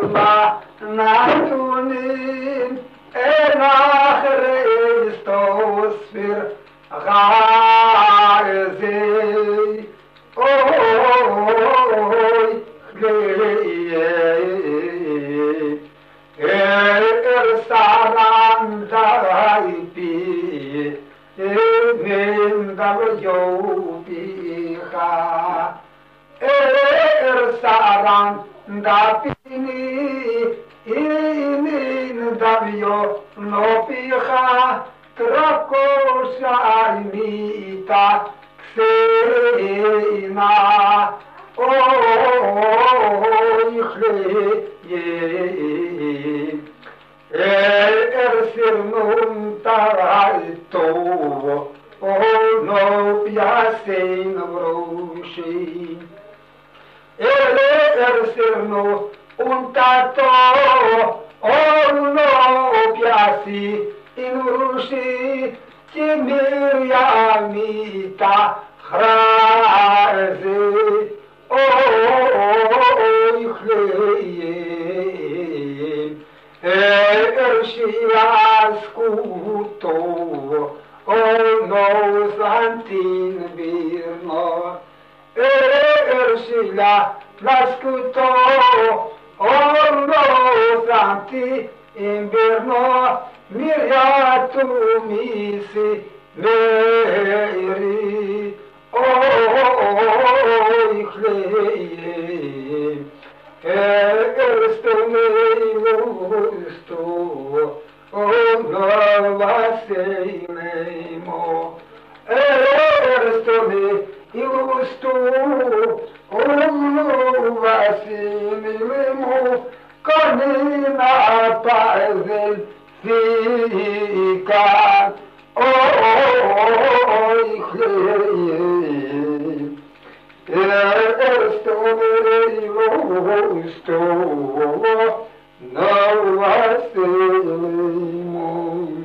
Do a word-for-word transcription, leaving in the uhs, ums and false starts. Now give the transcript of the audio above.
la natunin en Christos für Reise. Oi, gleye, er saran daipi, evim davyo biha, er saran dapini, inin davyo no biha, trakosha imita. Seina, oh, chleye, er sirnum taraito, oh, no piasein vroshi, er sirnu un tato, oh, no piasi in vroshi. Miriamita Chraze, oh, chleye, er shiaskuto, oh, no santin birno, er shila laskuto, oh, no santin birno. Miriatu misi meri, oh, chleye, ersto meilusto, oh, novasei meimo, ersto meilusto, oh, novasei meimo, canina pazel. Fica, oh, chleye, ersto meilusto, no vaseimo.